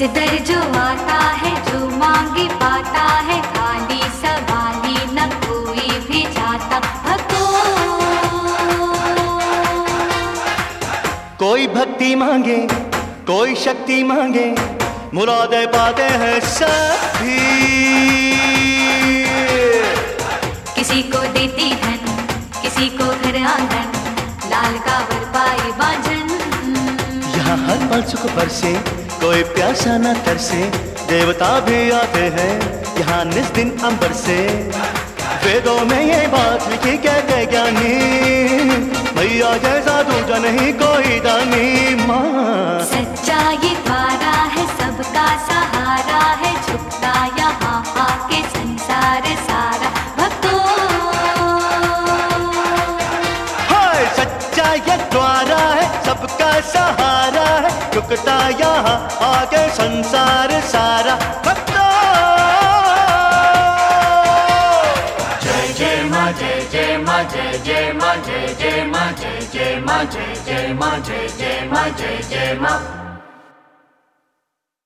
दर जो आता है जो मांगे पाता है, खाली सवाली न कोई भी जाता। भक्तों कोई भक्ति मांगे, कोई शक्ति मांगे, मुरादें पाते हैं सभी। किसी को देती धन, किसी को घर आंगन, लाल कांवर पाए बांझन। यहाँ हर पल सुख बरसे, कोई प्यासा न तरसे, देवता भी आते हैं यहाँ निस दिन अंबर से। वेदों में ये बात लिखी कहते ज्ञानी, मैया जैसा दूजा नहीं कोई दानी। माँ सच्चाई द्वारा है, सबका सहारा है, झुकता यहाँ आके संसार सारा। भक्तों हाय सच्चाई द्वारा है, सबका सहारा है, झुकता यहाँ आके संसार सारा। भक्तों जय माँ जय जय माँ जय जय माँ जय जय माँ जय जय माँ जय जय माँ जय जय माँ जय जय माँ।